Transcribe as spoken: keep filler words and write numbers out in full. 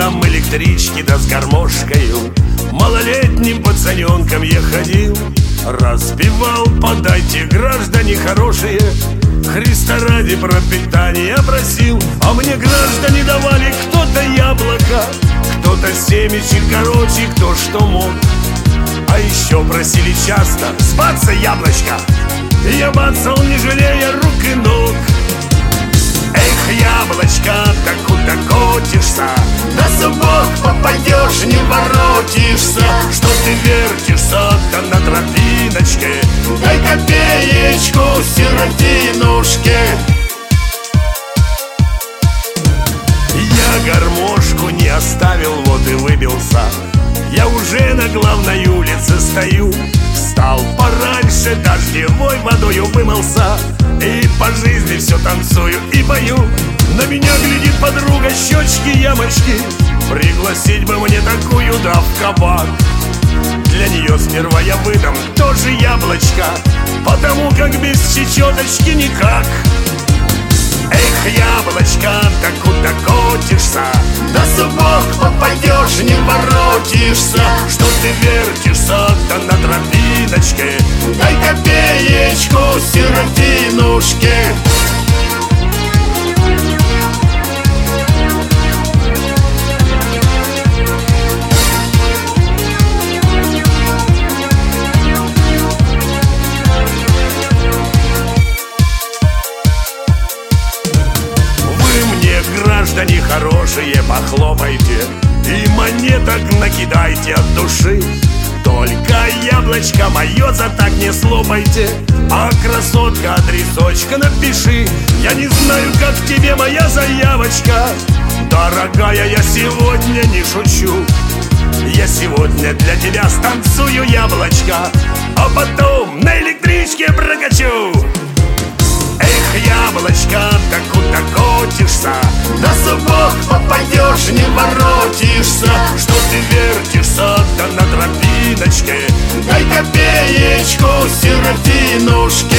утром электрички да с гармошкою малолетним пацаненком я ходил. Распевал: подайте, граждане хорошие, Христа ради пропитание просил. А мне граждане давали кто-то яблоко, кто-то семечек, короче, кто что мог. А еще просили часто: сбаться яблочко. И я бацал, не жалея рук и ног. Эх, яблочко, так куда котишься, на зубок попадешь, не воротишься. Что ты вертишься, да на тропиночке, дай копеечку сиротинушке. Я гармошку не оставил, вот и выбился. Я уже на главной улице стою. Встал пораньше, дождевой водою вымылся, и по жизни все танцую и пою. На меня глядит подруга, щечки, ямочки. Пригласить бы мне такую, да в кабак. Для нее сперва я выдам тоже яблочко, потому как без чечеточки никак. Эх, яблочко, так куда котишься, на зубок попадешь, не воротишься. Что ты вертишься, да на тропиночке, дай копеечку сиротинушке. Граждане хорошие, похлопайте и монеток накидайте от души. Только яблочко мое за так не слопайте, а красотка, адресочка напиши. Я не знаю, как тебе моя заявочка, дорогая, я сегодня не шучу. Я сегодня для тебя станцую яблочко, а потом на электричке прокачу. Эх, яблочко, так куда котишься, на зубок попадешь, не воротишься. Что ты вертишься, да на тропиночке, дай копеечку сиротинушке.